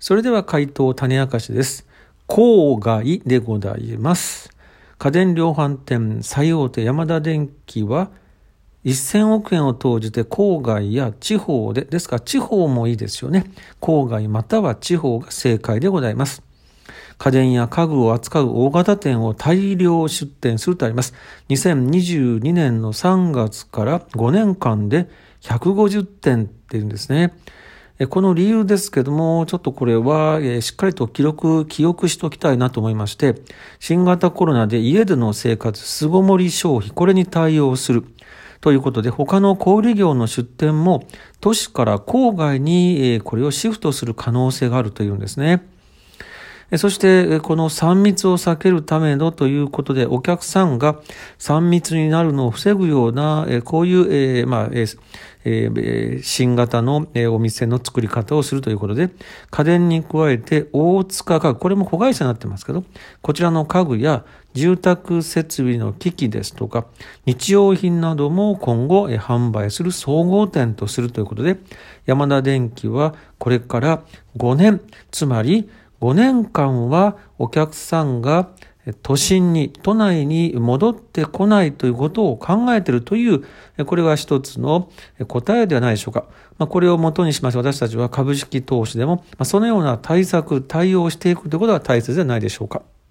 それでは回答種明かしです。郊外でございます。家電量販店最大手ヤマダ電機は1000億円を投じて郊外や地方ですから地方もいいですよね。郊外または地方が正解でございます。家電や家具を扱う大型店を大量出店するとあります。2022年の3月から5年間で150店っていうんですね。この理由ですけども、ちょっとこれはしっかりと記憶しておきたいなと思いまして、新型コロナで家での生活、巣ごもり消費、これに対応するということで、他の小売業の出店も都市から郊外にこれをシフトする可能性があるというんですね。そしてこの3密を避けるためのということで、お客さんが3密になるのを防ぐようなこういう新型のお店の作り方をするということで、家電に加えて大塚家具、これも子会社になってますけど、こちらの家具や住宅設備の機器ですとか日用品なども今後販売する総合店とするということで、ヤマダ電機はこれから5年、つまり5年間はお客さんが都内に戻ってこないということを考えているという、これが一つの答えではないでしょうか。これをもとにしまして私たちは株式投資でもそのような対応をしていくということが大切ではないでしょうか。